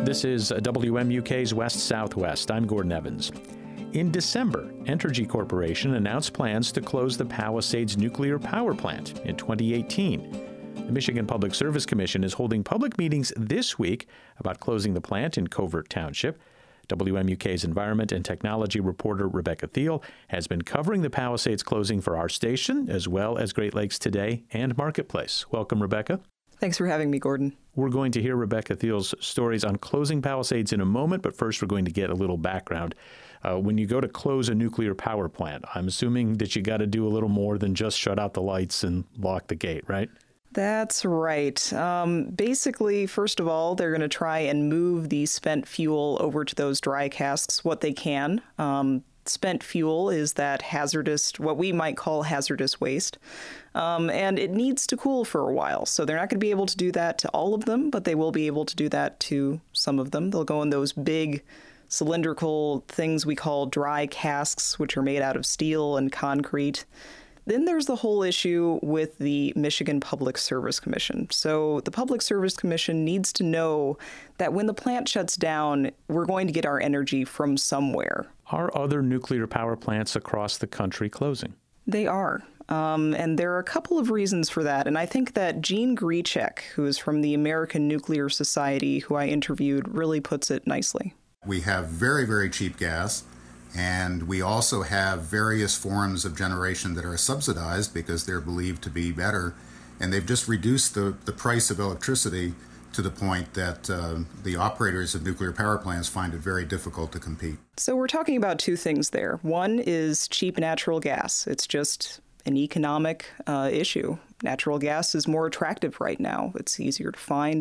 This is WMUK's West Southwest. I'm Gordon Evans. In December, Entergy Corporation announced plans to close the Palisades nuclear power plant in 2018. The Michigan Public Service Commission is holding public meetings this week about closing the plant in Covert Township. WMUK's environment and technology reporter Rebecca Thiel has been covering the Palisades closing for our station, as well as Great Lakes Today and Marketplace. Welcome, Rebecca. Thanks for having me, Gordon. We're going to hear Rebecca Thiel's stories on closing Palisades in a moment, but first we're going to get a little background. When you go to close a nuclear power plant, I'm assuming that you got to do a little more than just shut out the lights and lock the gate, right? That's right. Basically, first of all, they're going to try and move the spent fuel over to those dry casks, what they can. Spent fuel is that hazardous, what we might call hazardous waste, and it needs to cool for a while. So they're not going to be able to do that to all of them, but they will be able to do that to some of them. They'll go in those big cylindrical things we call dry casks, which are made out of steel and concrete. Then there's the whole issue with the Michigan Public Service Commission. So the Public Service Commission needs to know that when the plant shuts down, we're going to get our energy from somewhere. Are other nuclear power plants across the country closing? They are. And there are a couple of reasons for that. And I think that Gene Griechek, who is from the American Nuclear Society, who I interviewed, really puts it nicely. We have very, very cheap gas. And we also have various forms of generation that are subsidized because they're believed to be better. And they've just reduced the price of electricity to the point that the operators of nuclear power plants find it very difficult to compete. So we're talking about two things there. One is cheap natural gas. It's just an economic issue. Natural gas is more attractive right now. It's easier to find.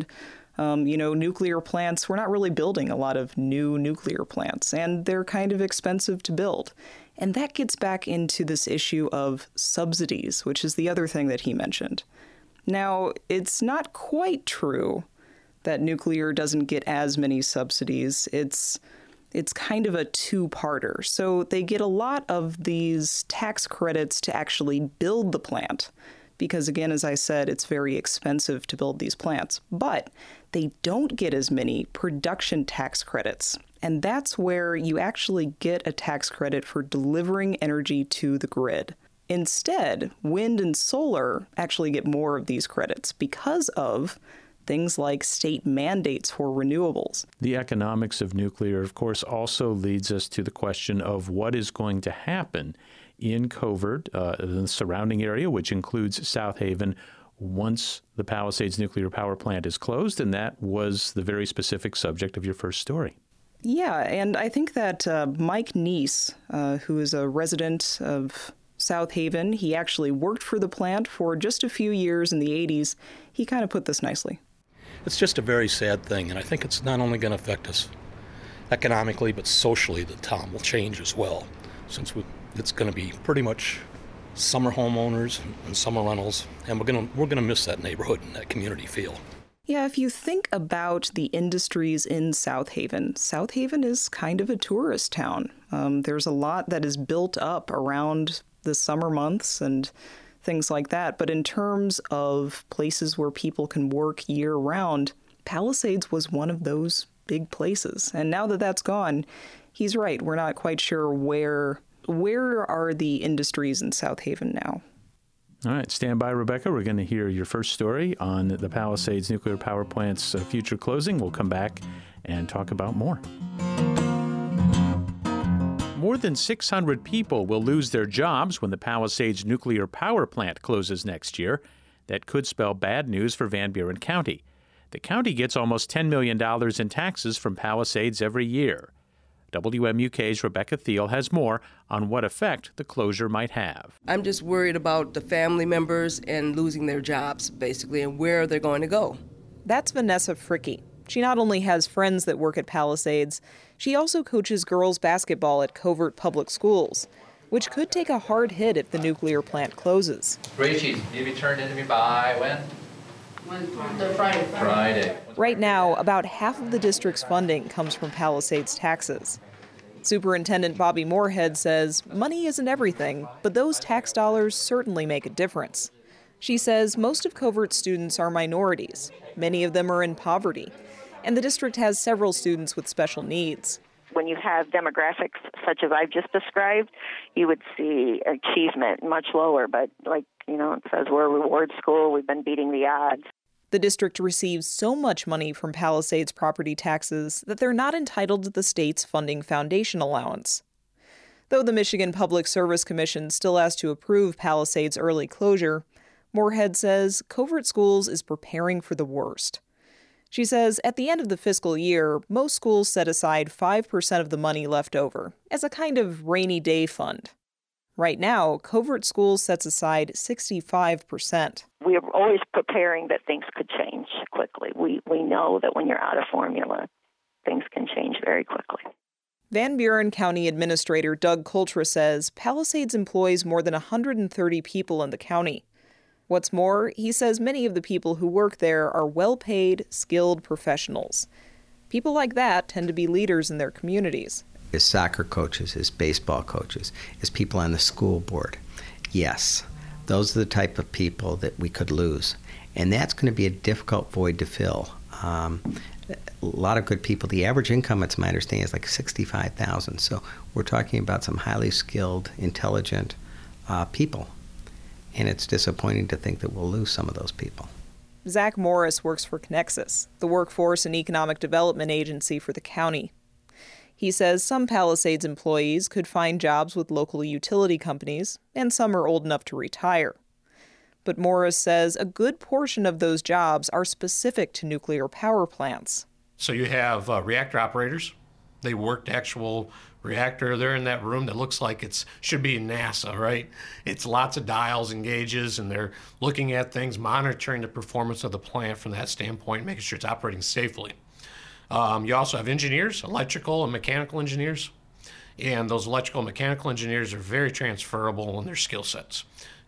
Nuclear plants, we're not really building a lot of new nuclear plants, and they're kind of expensive to build. And that gets back into this issue of subsidies, which is the other thing that he mentioned. Now, it's not quite true that nuclear doesn't get as many subsidies. It's kind of a two-parter. So they get a lot of these tax credits to actually build the plant, because again, as I said, it's very expensive to build these plants. But they don't get as many production tax credits. And that's where you actually get a tax credit for delivering energy to the grid. Instead, wind and solar actually get more of these credits because of things like state mandates for renewables. The economics of nuclear, of course, also leads us to the question of what is going to happen in Covert, the surrounding area, which includes South Haven, once the Palisades nuclear power plant is closed, and that was the very specific subject of your first story. Yeah, and I think that Mike Neese, who is a resident of South Haven, he actually worked for the plant for just a few years in the 80s. He kind of put this nicely. It's just a very sad thing, and I think it's not only going to affect us economically, but socially. The town will change as well, since it's going to be pretty much summer homeowners and summer rentals, and we're going to miss that neighborhood and that community feel. Yeah, if you think about the industries in South Haven is kind of a tourist town. There's a lot that is built up around the summer months and things like that. But in terms of places where people can work year-round, Palisades was one of those big places. And now that that's gone, he's right. We're not quite sure where are the industries in South Haven now. All right, stand by, Rebecca. We're going to hear your first story on the Palisades nuclear power plant's future closing. We'll come back and talk about more. More than 600 people will lose their jobs when the Palisades nuclear power plant closes next year. That could spell bad news for Van Buren County. The county gets almost $10 million in taxes from Palisades every year. WMUK's Rebecca Thiel has more on what effect the closure might have. I'm just worried about the family members and losing their jobs, basically, and where they're going to go. That's Vanessa Fricke. She not only has friends that work at Palisades, she also coaches girls basketball at Covert Public Schools, which could take a hard hit if the nuclear plant closes. Rachie, you returned it to me by when? Friday. Right now, about half of the district's funding comes from Palisades taxes. Superintendent Bobby Moorhead says money isn't everything, but those tax dollars certainly make a difference. She says most of Covert's students are minorities. Many of them are in poverty. And the district has several students with special needs. When you have demographics such as I've just described, you would see achievement much lower. But it says we're a reward school. We've been beating the odds. The district receives so much money from Palisades property taxes that they're not entitled to the state's funding foundation allowance. Though the Michigan Public Service Commission still has to approve Palisades' early closure, Moorhead says Covert Schools is preparing for the worst. She says at the end of the fiscal year, most schools set aside 5% of the money left over as a kind of rainy day fund. Right now, Covert Schools sets aside 65%. We are always preparing that things could change quickly. We know that when you're out of formula, things can change very quickly. Van Buren County Administrator Doug Coltra says Palisades employs more than 130 people in the county. What's more, he says many of the people who work there are well-paid, skilled professionals. People like that tend to be leaders in their communities. As soccer coaches, as baseball coaches, as people on the school board. Yes, those are the type of people that we could lose. And that's going to be a difficult void to fill. A lot of good people. The average income, it's my understanding, is like $65,000. So we're talking about some highly skilled, intelligent people. And it's disappointing to think that we'll lose some of those people. Zach Morris works for Connexus, the workforce and economic development agency for the county. He says some Palisades employees could find jobs with local utility companies, and some are old enough to retire. But Morris says a good portion of those jobs are specific to nuclear power plants. So you have reactor operators. They work the actual reactor. They're in that room that looks like it should be in NASA, right? It's lots of dials and gauges, and they're looking at things, monitoring the performance of the plant from that standpoint, making sure it's operating safely. You also have engineers, electrical and mechanical engineers, and those electrical and mechanical engineers are very transferable in their skill sets.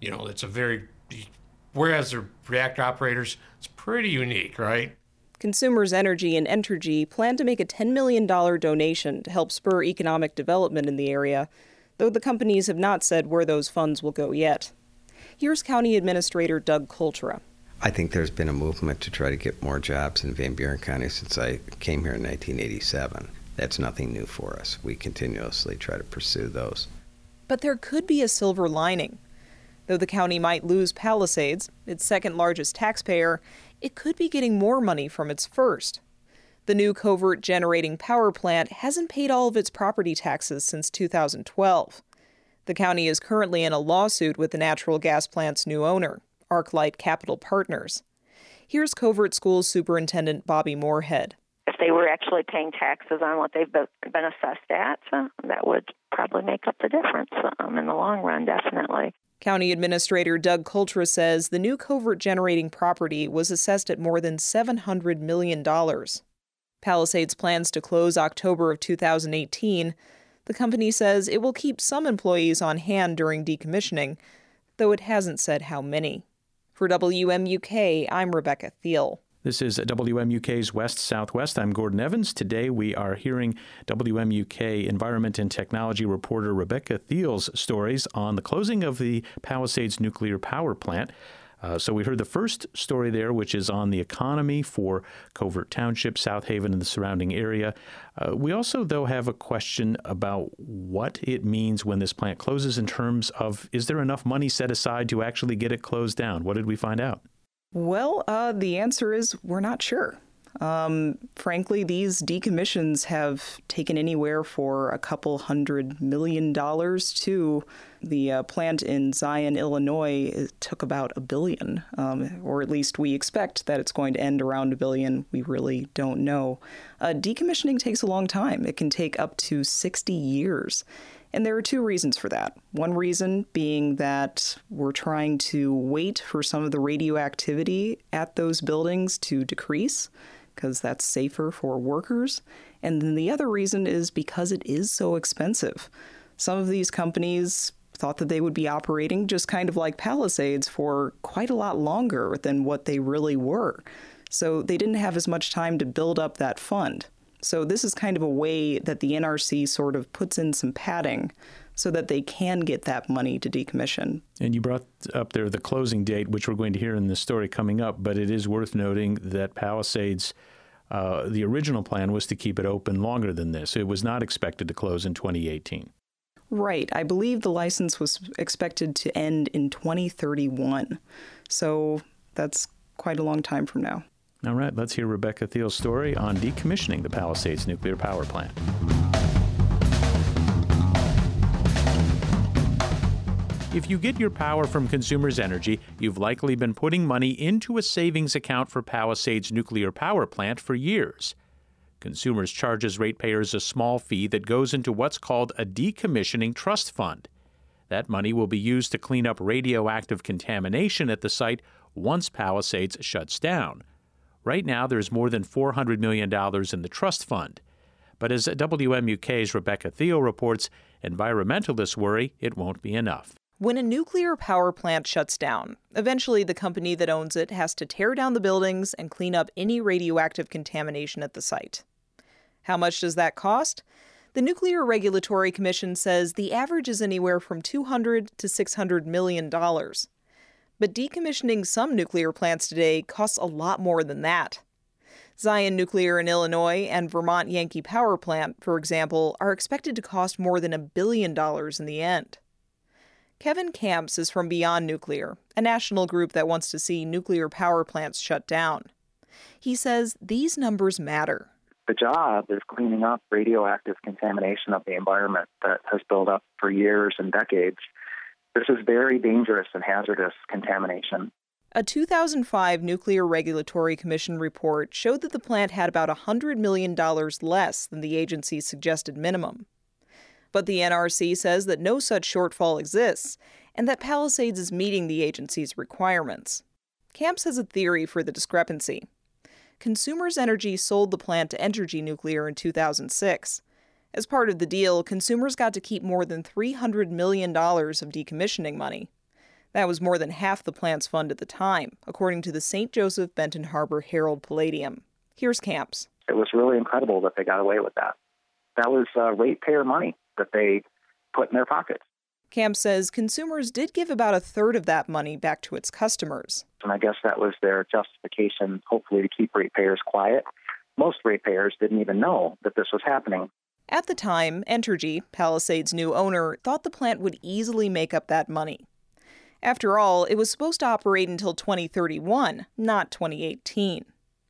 Whereas the reactor operators, it's pretty unique, right? Consumers Energy and Entergy plan to make a $10 million donation to help spur economic development in the area, though the companies have not said where those funds will go yet. Here's County Administrator Doug Coltra. I think there's been a movement to try to get more jobs in Van Buren County since I came here in 1987. That's nothing new for us. We continuously try to pursue those. But there could be a silver lining. Though the county might lose Palisades, its second largest taxpayer, it could be getting more money from its first. The new Covert generating power plant hasn't paid all of its property taxes since 2012. The county is currently in a lawsuit with the natural gas plant's new owner, ArcLight Capital Partners. Here's Covert Schools Superintendent Bobby Moorhead. If they were actually paying taxes on what they've been assessed at, that would probably make up the difference in the long run, definitely. County Administrator Doug Coltra says the new Covert generating property was assessed at more than $700 million. Palisades plans to close October of 2018. The company says it will keep some employees on hand during decommissioning, though it hasn't said how many. For WMUK, I'm Rebecca Thiel. This is WMUK's West Southwest. I'm Gordon Evans. Today we are hearing WMUK Environment and Technology reporter Rebecca Thiel's stories on the closing of the Palisades nuclear power plant. So we heard the first story there, which is on the economy for Covert Township, South Haven, and the surrounding area. We also, though, have a question about what it means when this plant closes in terms of, is there enough money set aside to actually get it closed down? What did we find out? Well, the answer is we're not sure. Frankly, these decommissions have taken anywhere for a couple $100 million to the plant in Zion, Illinois. It took about $1 billion, or at least we expect that it's going to end around $1 billion. We really don't know. Decommissioning takes a long time. It can take up to 60 years. And there are two reasons for that. One reason being that we're trying to wait for some of the radioactivity at those buildings to decrease, because that's safer for workers. And then the other reason is because it is so expensive. Some of these companies thought that they would be operating just kind of like Palisades for quite a lot longer than what they really were. So they didn't have as much time to build up that fund. So this is kind of a way that the NRC sort of puts in some padding so that they can get that money to decommission. And you brought up there the closing date, which we're going to hear in the story coming up, but it is worth noting that Palisades The original plan was to keep it open longer than this. It was not expected to close in 2018. Right. I believe the license was expected to end in 2031. So that's quite a long time from now. All right, let's hear Rebecca Thiel's story on decommissioning the Palisades nuclear power plant. If you get your power from Consumers Energy, you've likely been putting money into a savings account for Palisades nuclear power plant for years. Consumers charges ratepayers a small fee that goes into what's called a decommissioning trust fund. That money will be used to clean up radioactive contamination at the site once Palisades shuts down. Right now, there's more than $400 million in the trust fund. But as WMUK's Rebecca Thiel reports, environmentalists worry it won't be enough. When a nuclear power plant shuts down, eventually the company that owns it has to tear down the buildings and clean up any radioactive contamination at the site. How much does that cost? The Nuclear Regulatory Commission says the average is anywhere from $200 to $600 million. But decommissioning some nuclear plants today costs a lot more than that. Zion Nuclear in Illinois and Vermont Yankee Power Plant, for example, are expected to cost more than $1 billion in the end. Kevin Camps is from Beyond Nuclear, a national group that wants to see nuclear power plants shut down. He says these numbers matter. The job is cleaning up radioactive contamination of the environment that has built up for years and decades. This is very dangerous and hazardous contamination. A 2005 Nuclear Regulatory Commission report showed that the plant had about $100 million less than the agency's suggested minimum. But the NRC says that no such shortfall exists and that Palisades is meeting the agency's requirements. Camps has a theory for the discrepancy. Consumers Energy sold the plant to Entergy Nuclear in 2006. As part of the deal, consumers got to keep more than $300 million of decommissioning money. That was more than half the plant's fund at the time, according to the St. Joseph Benton Harbor Herald Palladium. Here's Camps. It was really incredible that they got away with that. That was ratepayer money that they put in their pockets. Camps says consumers did give about a third of that money back to its customers. And I guess that was their justification, hopefully, to keep ratepayers quiet. Most ratepayers didn't even know that this was happening. At the time, Entergy, Palisades' new owner, thought the plant would easily make up that money. After all, it was supposed to operate until 2031, not 2018.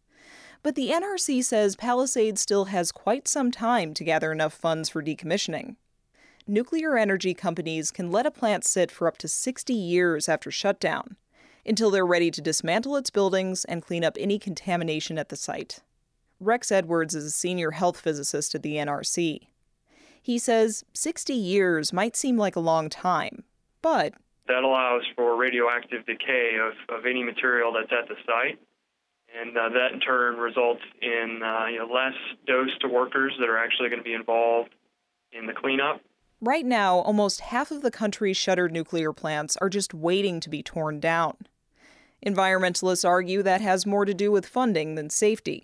But the NRC says Palisades still has quite some time to gather enough funds for decommissioning. Nuclear energy companies can let a plant sit for up to 60 years after shutdown, until they're ready to dismantle its buildings and clean up any contamination at the site. Rex Edwards is a senior health physicist at the NRC. He says 60 years might seem like a long time, but that allows for radioactive decay of any material that's at the site. And that, in turn, results in less dose to workers that are actually going to be involved in the cleanup. Right now, almost half of the country's shuttered nuclear plants are just waiting to be torn down. Environmentalists argue that has more to do with funding than safety.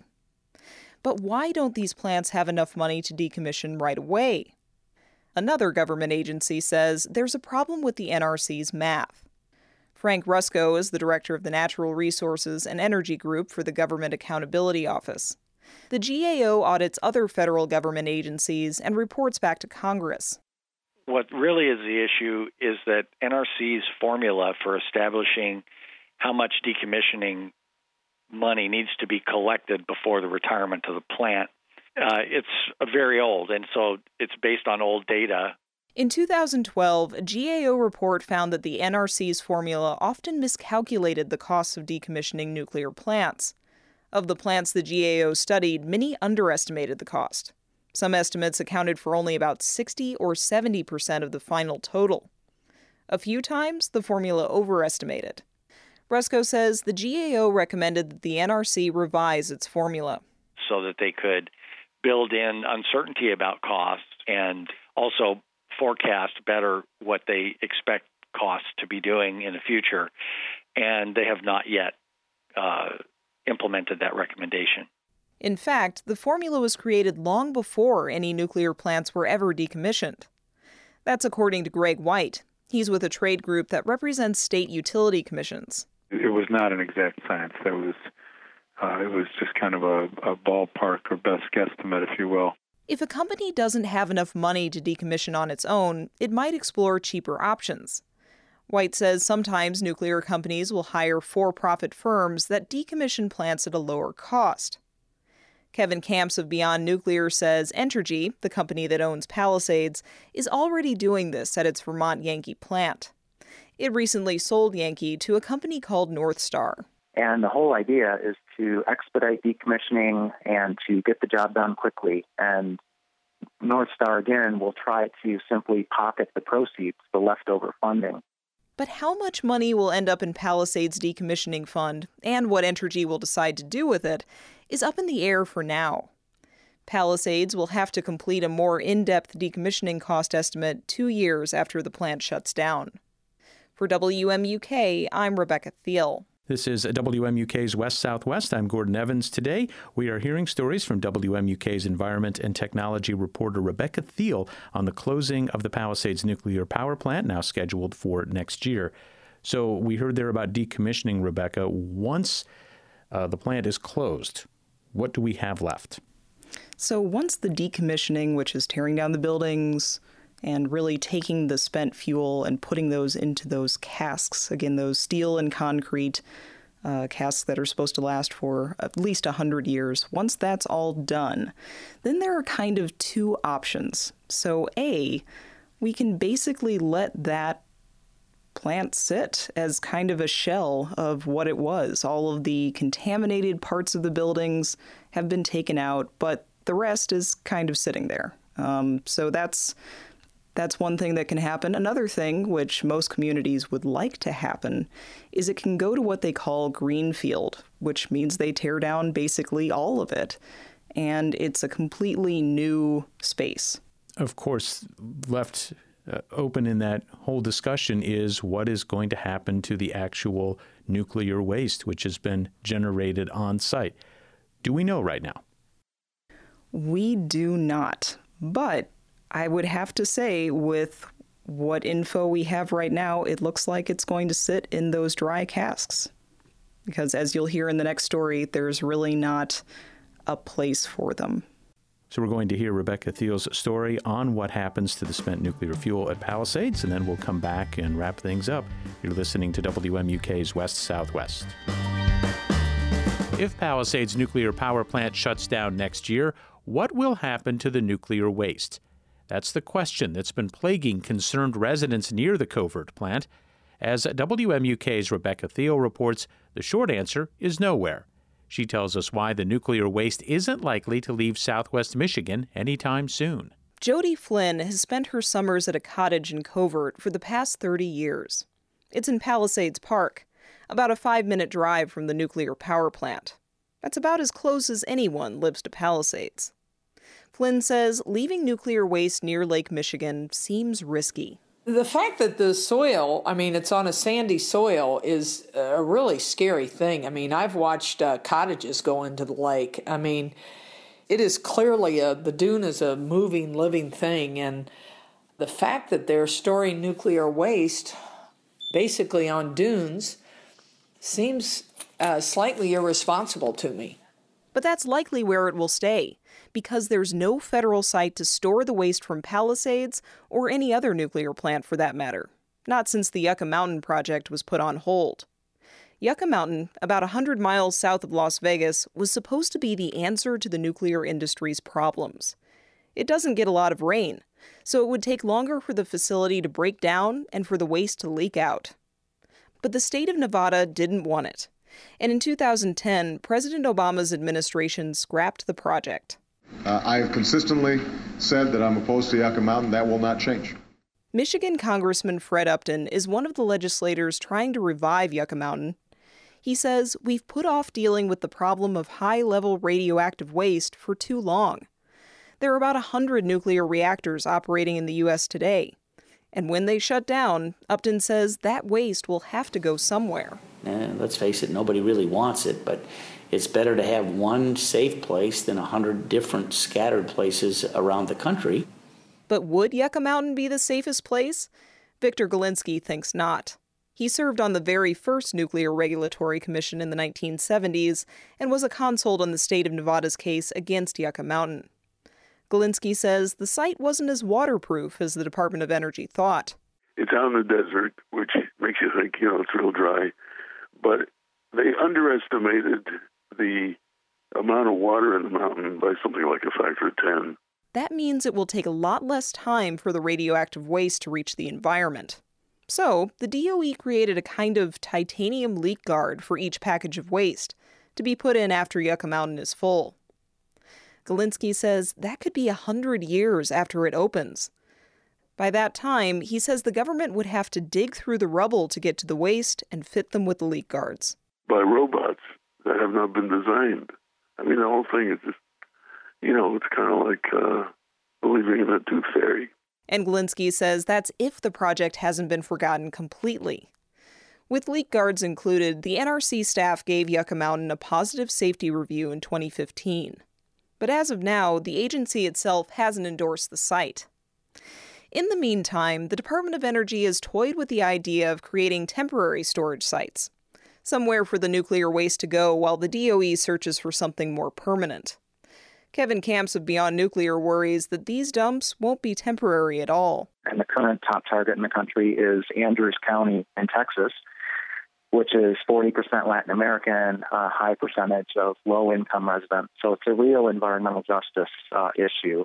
But why don't these plants have enough money to decommission right away? Another government agency says there's a problem with the NRC's math. Frank Rusko is the director of the Natural Resources and Energy Group for the Government Accountability Office. The GAO audits other federal government agencies and reports back to Congress. What really is the issue is that NRC's formula for establishing how much decommissioning money needs to be collected before the retirement of the plant, it's very old, and so it's based on old data. In 2012, a GAO report found that the NRC's formula often miscalculated the costs of decommissioning nuclear plants. Of the plants the GAO studied, many underestimated the cost. Some estimates accounted for only about 60 or 70% of the final total. A few times, the formula overestimated. Rusko says the GAO recommended that the NRC revise its formula, so that they could build in uncertainty about costs and also forecast better what they expect costs to be doing in the future. And they have not yet implemented that recommendation. In fact, the formula was created long before any nuclear plants were ever decommissioned. That's according to Greg White. He's with a trade group that represents state utility commissions. It was not an exact science. There was It was just kind of a ballpark or best guesstimate, if you will. If a company doesn't have enough money to decommission on its own, it might explore cheaper options. White says sometimes nuclear companies will hire for-profit firms that decommission plants at a lower cost. Kevin Camps of Beyond Nuclear says Entergy, the company that owns Palisades, is already doing this at its Vermont Yankee plant. It recently sold Yankee to a company called North Star. And the whole idea is to expedite decommissioning and to get the job done quickly. And North Star, again, will try to simply pocket the proceeds, the leftover funding. But how much money will end up in Palisades' decommissioning fund, and what Entergy will decide to do with it, is up in the air for now. Palisades will have to complete a more in-depth decommissioning cost estimate 2 years after the plant shuts down. For WMUK, I'm Rebecca Thiel. This is WMUK's West Southwest. I'm Gordon Evans. Today, we are hearing stories from WMUK's environment and technology reporter Rebecca Thiel on the closing of the Palisades nuclear power plant, now scheduled for next year. So we heard there about decommissioning, Rebecca. Once the plant is closed, what do we have left? So once the decommissioning, which is tearing down the buildings and really taking the spent fuel and putting those into those casks, again, those steel and concrete casks that are supposed to last for at least 100 years, once that's all done, then there are kind of two options. So A, we can basically let that plant sit as kind of a shell of what it was. All of the contaminated parts of the buildings have been taken out, but the rest is kind of sitting there. So that's one thing that can happen. Another thing, which most communities would like to happen, is it can go to what they call greenfield, which means they tear down basically all of it, and it's a completely new space. Of course, left open in that whole discussion is what is going to happen to the actual nuclear waste which has been generated on site. Do we know right now? We do not, but I would have to say with what info we have right now, it looks like it's going to sit in those dry casks. Because as you'll hear in the next story, there's really not a place for them. So we're going to hear Rebecca Thiel's story on what happens to the spent nuclear fuel at Palisades, and then we'll come back and wrap things up. You're listening to WMUK's West Southwest. If Palisades nuclear power plant shuts down next year, what will happen to the nuclear waste? That's the question that's been plaguing concerned residents near the Covert plant. As WMUK's Rebecca Thiel reports, the short answer is nowhere. She tells us why the nuclear waste isn't likely to leave southwest Michigan anytime soon. Jody Flynn has spent her summers at a cottage in Covert for the past 30 years. It's in Palisades Park, about a 5-minute drive from the nuclear power plant. That's about as close as anyone lives to Palisades. Flynn says leaving nuclear waste near Lake Michigan seems risky. The fact that the soil, it's on a sandy soil, is a really scary thing. I've watched cottages go into the lake. It is clearly the dune is a moving, living thing. And the fact that they're storing nuclear waste basically on dunes seems slightly irresponsible to me. But that's likely where it will stay, because there's no federal site to store the waste from Palisades or any other nuclear plant for that matter. Not since the Yucca Mountain project was put on hold. Yucca Mountain, about 100 miles south of Las Vegas, was supposed to be the answer to the nuclear industry's problems. It doesn't get a lot of rain, so it would take longer for the facility to break down and for the waste to leak out. But the state of Nevada didn't want it. And in 2010, President Obama's administration scrapped the project. I have consistently said that I'm opposed to Yucca Mountain. That will not change. Michigan Congressman Fred Upton is one of the legislators trying to revive Yucca Mountain. He says, we've put off dealing with the problem of high-level radioactive waste for too long. There are about 100 nuclear reactors operating in the U.S. today. And when they shut down, Upton says that waste will have to go somewhere. Let's face it, nobody really wants it, but it's better to have one safe place than 100 different scattered places around the country. But would Yucca Mountain be the safest place? Victor Galinsky thinks not. He served on the very first Nuclear Regulatory Commission in the 1970s and was a consult on the state of Nevada's case against Yucca Mountain. Galinsky says the site wasn't as waterproof as the Department of Energy thought. It's out in the desert, which makes you think, it's real dry. But they underestimated the amount of water in the mountain by something like a factor of 10. That means it will take a lot less time for the radioactive waste to reach the environment. So, the DOE created a kind of titanium leak guard for each package of waste to be put in after Yucca Mountain is full. Galinsky says that could be 100 years after it opens. By that time, he says the government would have to dig through the rubble to get to the waste and fit them with the leak guards. By robots that have not been designed. I mean, the whole thing is just, it's kind of like believing in a tooth fairy. And Galinsky says that's if the project hasn't been forgotten completely. With leak guards included, the NRC staff gave Yucca Mountain a positive safety review in 2015. But as of now, the agency itself hasn't endorsed the site. In the meantime, the Department of Energy has toyed with the idea of creating temporary storage sites, somewhere for the nuclear waste to go while the DOE searches for something more permanent. Kevin Camps of Beyond Nuclear worries that these dumps won't be temporary at all. And the current top target in the country is Andrews County in Texas, which is 40% Latin American, a high percentage of low-income residents. So it's a real environmental justice issue.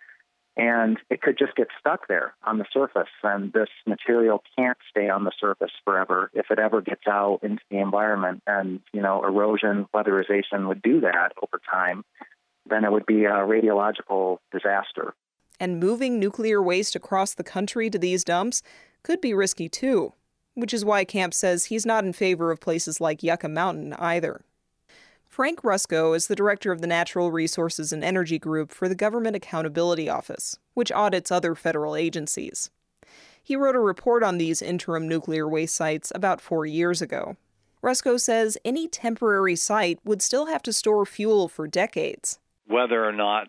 And it could just get stuck there on the surface, and this material can't stay on the surface forever. If it ever gets out into the environment and, erosion, weatherization would do that over time, then it would be a radiological disaster. And moving nuclear waste across the country to these dumps could be risky too, which is why Camp says he's not in favor of places like Yucca Mountain either. Frank Rusko is the director of the Natural Resources and Energy Group for the Government Accountability Office, which audits other federal agencies. He wrote a report on these interim nuclear waste sites about 4 years ago. Rusko says any temporary site would still have to store fuel for decades. Whether or not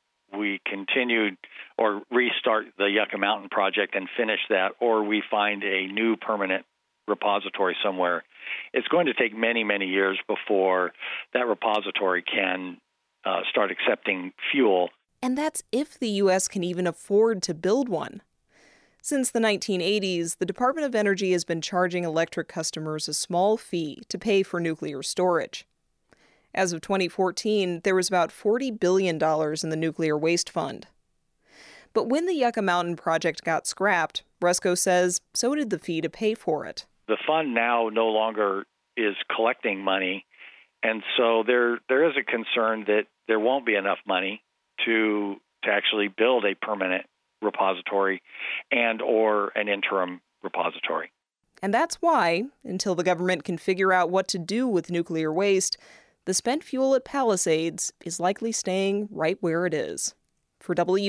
we continue or restart the Yucca Mountain project and finish that, or we find a new permanent repository somewhere, it's going to take many, many years before that repository can start accepting fuel. And that's if the U.S. can even afford to build one. Since the 1980s, the Department of Energy has been charging electric customers a small fee to pay for nuclear storage. As of 2014, there was about $40 billion in the Nuclear Waste Fund. But when the Yucca Mountain project got scrapped, Rusko says so did the fee to pay for it. The fund now no longer is collecting money, and so there is a concern that there won't be enough money to actually build a permanent repository and or an interim repository. And that's why, until the government can figure out what to do with nuclear waste, the spent fuel at Palisades is likely staying right where it is. For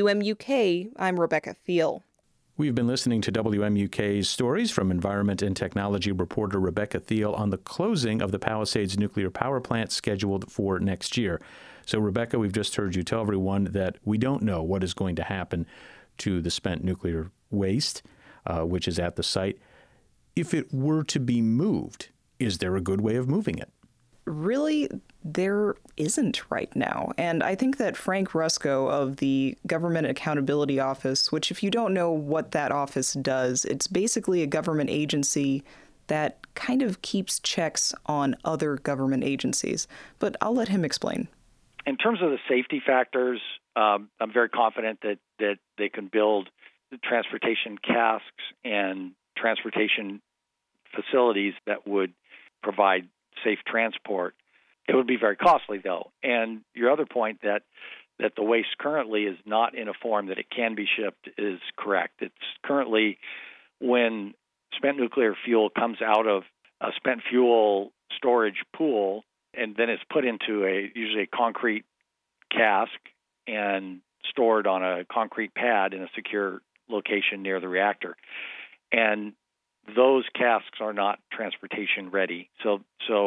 WMUK, I'm Rebecca Thiel. We've been listening to WMUK's stories from environment and technology reporter Rebecca Thiel on the closing of the Palisades nuclear power plant scheduled for next year. So, Rebecca, we've just heard you tell everyone that we don't know what is going to happen to the spent nuclear waste, which is at the site. If it were to be moved, is there a good way of moving it? Really, there isn't right now. And I think that Frank Rusko of the Government Accountability Office, which if you don't know what that office does, it's basically a government agency that kind of keeps checks on other government agencies. But I'll let him explain. In terms of the safety factors, I'm very confident that they can build transportation casks and transportation facilities that would provide safe transport. It would be very costly, though. And your other point that the waste currently is not in a form that it can be shipped is correct. It's currently, when spent nuclear fuel comes out of a spent fuel storage pool and then it's put into usually a concrete cask and stored on a concrete pad in a secure location near the reactor. And those casks are not transportation ready. So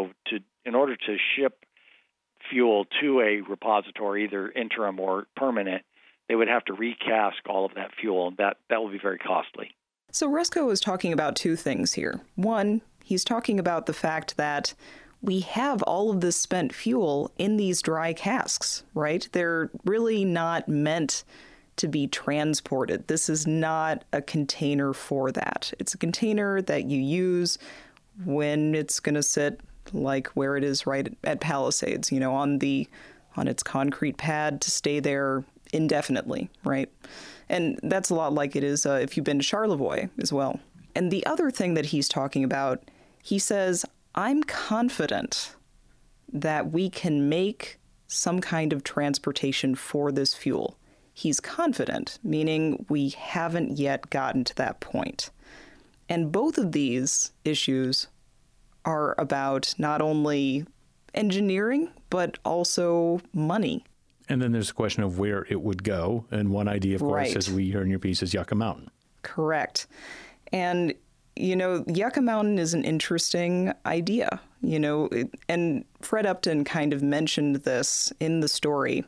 in order to ship fuel to a repository, either interim or permanent, they would have to recast all of that fuel, and that will be very costly. So Rusko is talking about two things here. One, he's talking about the fact that we have all of this spent fuel in these dry casks, right? They're really not meant to be transported. This is not a container for that. It's a container that you use when it's going to sit like where it is right at Palisades, on its concrete pad to stay there indefinitely, right? And that's a lot like it is if you've been to Charlevoix as well. And the other thing that he's talking about, he says, I'm confident that we can make some kind of transportation for this fuel. He's confident, meaning we haven't yet gotten to that point. And both of these issues are about not only engineering, but also money. And then there's the question of where it would go. And one idea, of course, Right. as we hear in your piece, is Yucca Mountain. Correct. And, Yucca Mountain is an interesting idea, and Fred Upton kind of mentioned this in the story.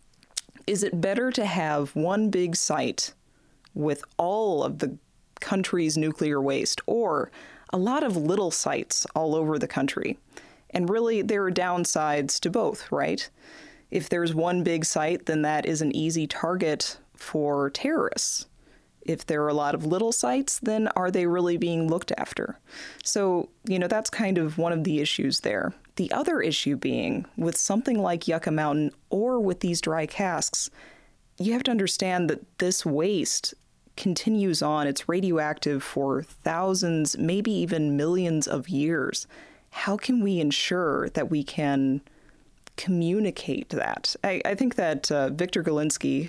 Is it better to have one big site with all of the country's nuclear waste, or a lot of little sites all over the country? And really, there are downsides to both, right? If there's one big site, then that is an easy target for terrorists. If there are a lot of little sites, then are they really being looked after? So, that's kind of one of the issues there. The other issue being, with something like Yucca Mountain or with these dry casks, you have to understand that this waste continues on. It's radioactive for thousands, maybe even millions of years. How can we ensure that we can communicate that? I think that Victor Galinsky,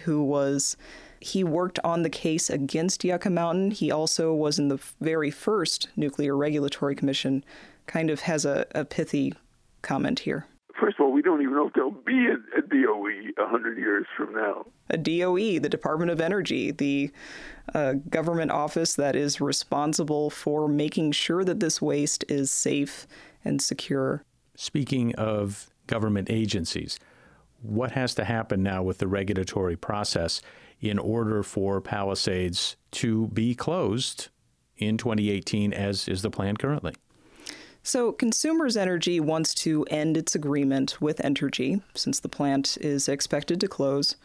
he worked on the case against Yucca Mountain. He also was in the very first Nuclear Regulatory Commission, kind of has a pithy comment here. First of all, we don't even know if there'll be a DOE 100 years from now. A DOE, the Department of Energy, the government office that is responsible for making sure that this waste is safe and secure. Speaking of government agencies, what has to happen now with the regulatory process in order for Palisades to be closed in 2018, as is the plan currently? So Consumers Energy wants to end its agreement with Entergy, since the plant is expected to close.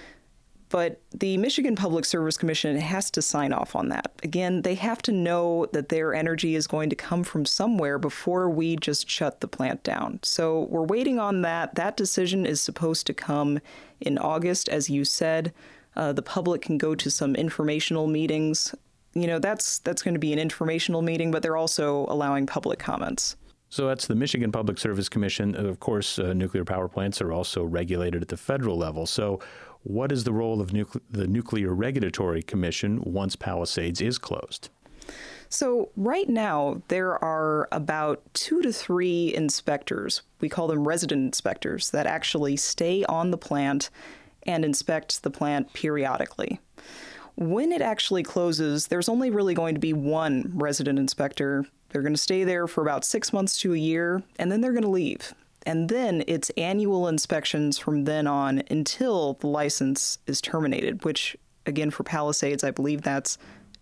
But the Michigan Public Service Commission has to sign off on that. Again, they have to know that their energy is going to come from somewhere before we just shut the plant down. So we're waiting on that. That decision is supposed to come in August, as you said. The public can go to some informational meetings. That's going to be an informational meeting, but they're also allowing public comments. So that's the Michigan Public Service Commission. Of course, nuclear power plants are also regulated at the federal level. So what is the role of the Nuclear Regulatory Commission once Palisades is closed? So right now, there are about 2 to 3 inspectors. We call them resident inspectors that actually stay on the plant and inspect the plant periodically. When it actually closes, there's only really going to be one resident inspector. They're going to stay there for about 6 months to a year, and then they're going to leave. And then it's annual inspections from then on until the license is terminated, which, again, for Palisades, I believe that's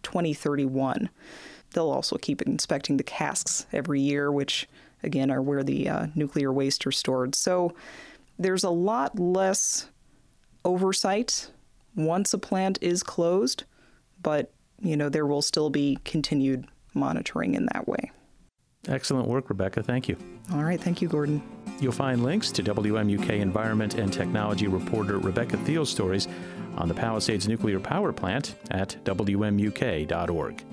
2031. They'll also keep inspecting the casks every year, which, again, are where the nuclear waste are stored. So there's a lot less oversight once a plant is closed, but, there will still be continued monitoring in that way. Excellent work, Rebecca. Thank you. All right. Thank you, Gordon. You'll find links to WMUK environment and technology reporter Rebecca Thiel's stories on the Palisades Nuclear Power Plant at WMUK.org.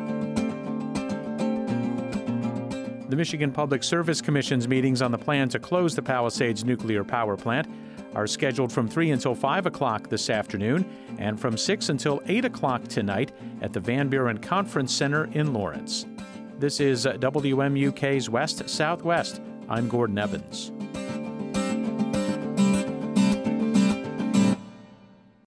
The Michigan Public Service Commission's meetings on the plan to close the Palisades Nuclear Power Plant are scheduled from 3 until 5 o'clock this afternoon and from 6 until 8 o'clock tonight at the Van Buren Conference Center in Lawrence. This is WMUK's West Southwest. I'm Gordon Evans.